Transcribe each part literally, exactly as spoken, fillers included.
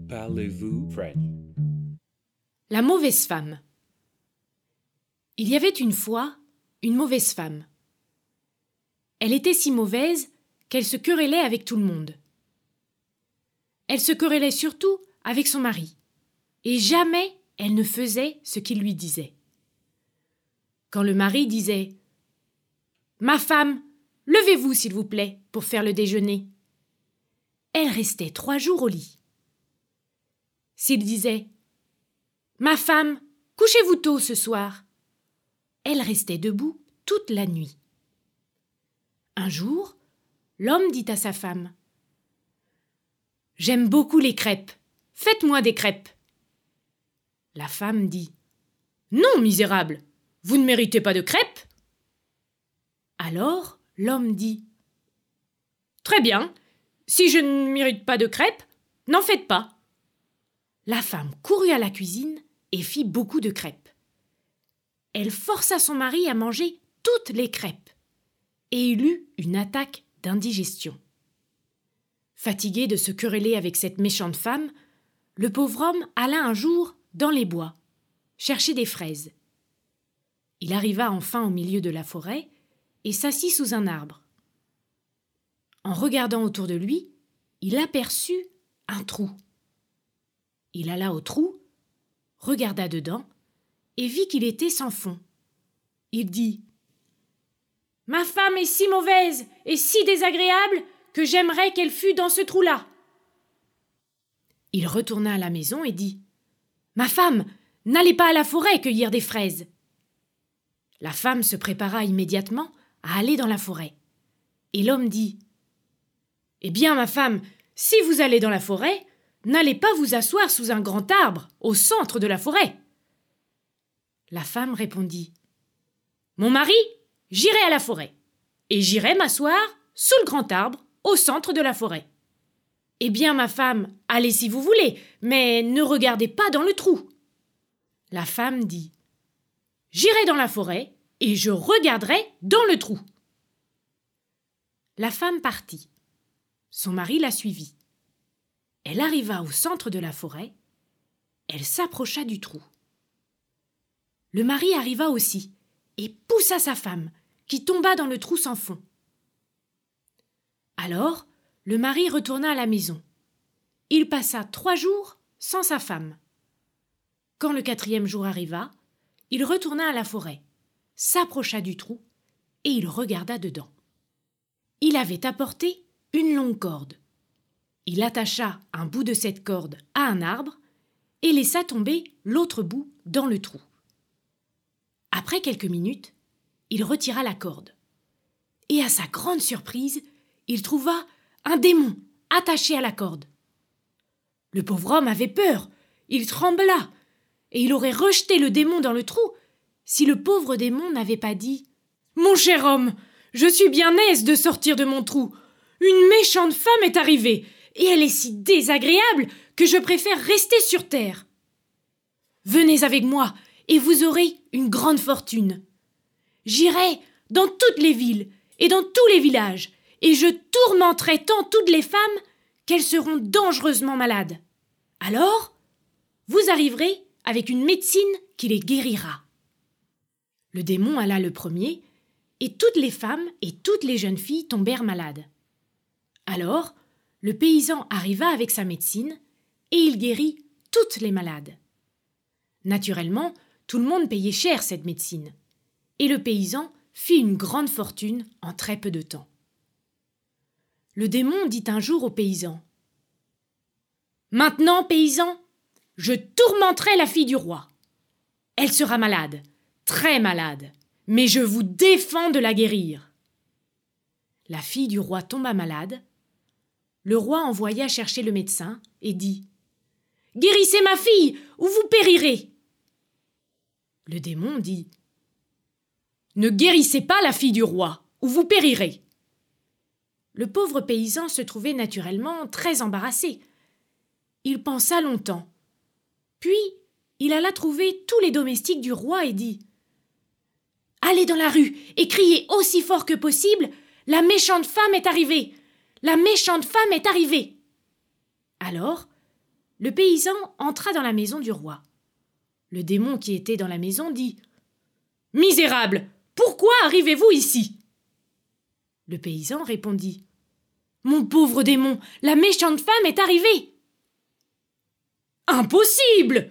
Parlez-vous French? La mauvaise femme. Il y avait une fois une mauvaise femme. Elle était si mauvaise qu'elle se querellait avec tout le monde. Elle se querellait surtout avec son mari, et jamais elle ne faisait ce qu'il lui disait. Quand le mari disait « Ma femme, levez-vous s'il vous plaît pour faire le déjeuner », elle restait trois jours au lit. S'il disait « Ma femme, couchez-vous tôt ce soir », elle restait debout toute la nuit. Un jour, l'homme dit à sa femme « J'aime beaucoup les crêpes, faites-moi des crêpes. » La femme dit « Non, misérable, vous ne méritez pas de crêpes. » Alors l'homme dit « Très bien, si je ne mérite pas de crêpes, n'en faites pas. » La femme courut à la cuisine et fit beaucoup de crêpes. Elle força son mari à manger toutes les crêpes et il eut une attaque d'indigestion. Fatigué de se quereller avec cette méchante femme, le pauvre homme alla un jour dans les bois chercher des fraises. Il arriva enfin au milieu de la forêt et s'assit sous un arbre. En regardant autour de lui, il aperçut un trou. Il alla au trou, regarda dedans et vit qu'il était sans fond. Il dit « Ma femme est si mauvaise et si désagréable que j'aimerais qu'elle fût dans ce trou-là. » Il retourna à la maison et dit « Ma femme, n'allez pas à la forêt cueillir des fraises. » La femme se prépara immédiatement à aller dans la forêt. Et l'homme dit « Eh bien, ma femme, si vous allez dans la forêt, n'allez pas vous asseoir sous un grand arbre au centre de la forêt. » La femme répondit « Mon mari, j'irai à la forêt, et j'irai m'asseoir sous le grand arbre au centre de la forêt. » « Eh bien, ma femme, allez si vous voulez, mais ne regardez pas dans le trou. » La femme dit « J'irai dans la forêt et je regarderai dans le trou. » La femme partit. Son mari la suivit. Elle arriva au centre de la forêt. Elle s'approcha du trou. Le mari arriva aussi et poussa sa femme, qui tomba dans le trou sans fond. Alors, le mari retourna à la maison. Il passa trois jours sans sa femme. Quand le quatrième jour arriva, il retourna à la forêt, s'approcha du trou et il regarda dedans. Il avait apporté une longue corde. Il attacha un bout de cette corde à un arbre et laissa tomber l'autre bout dans le trou. Après quelques minutes, il retira la corde. Et à sa grande surprise, il trouva un démon attaché à la corde. Le pauvre homme avait peur, il trembla, et il aurait rejeté le démon dans le trou si le pauvre démon n'avait pas dit « Mon cher homme, je suis bien aise de sortir de mon trou. Une méchante femme est arrivée, et elle est si désagréable que je préfère rester sur terre. Venez avec moi, et vous aurez une grande fortune. J'irai dans toutes les villes et dans tous les villages, et je tourmenterai tant toutes les femmes qu'elles seront dangereusement malades. Alors, vous arriverez avec une médecine qui les guérira. » Le démon alla le premier, et toutes les femmes et toutes les jeunes filles tombèrent malades. Alors, le paysan arriva avec sa médecine, et il guérit toutes les malades. Naturellement, tout le monde payait cher cette médecine, et le paysan fit une grande fortune en très peu de temps. Le démon dit un jour au paysan « Maintenant, paysan, je tourmenterai la fille du roi. Elle sera malade, très malade, mais je vous défends de la guérir. » La fille du roi tomba malade. Le roi envoya chercher le médecin et dit « Guérissez ma fille, ou vous périrez. » Le démon dit « Ne guérissez pas la fille du roi, ou vous périrez. » Le pauvre paysan se trouvait naturellement très embarrassé. Il pensa longtemps. Puis, il alla trouver tous les domestiques du roi et dit « Allez dans la rue et criez aussi fort que possible « La méchante femme est arrivée ! La méchante femme est arrivée !» Alors, Le paysan entra dans la maison du roi. Le démon qui était dans la maison dit « Misérable, pourquoi arrivez-vous ici ?» Le paysan répondit « Mon pauvre démon, la méchante femme est arrivée !»« Impossible !»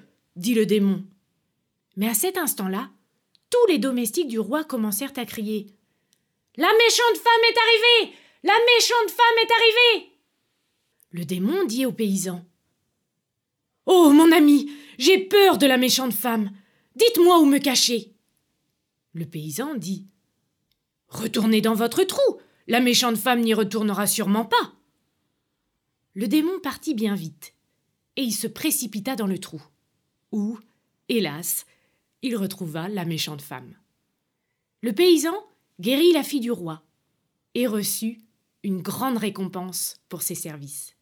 dit le démon. Mais à cet instant-là, tous les domestiques du roi commencèrent à crier « La méchante femme est arrivée ! La méchante femme est arrivée !» Le démon dit au paysan « Oh, mon ami, j'ai peur de la méchante femme. Dites-moi où me cacher. » Le paysan dit « Retournez dans votre trou. La méchante femme n'y retournera sûrement pas. » Le démon partit bien vite, et il se précipita dans le trou, où, hélas, il retrouva la méchante femme. Le paysan guérit la fille du roi et reçut une grande récompense pour ses services.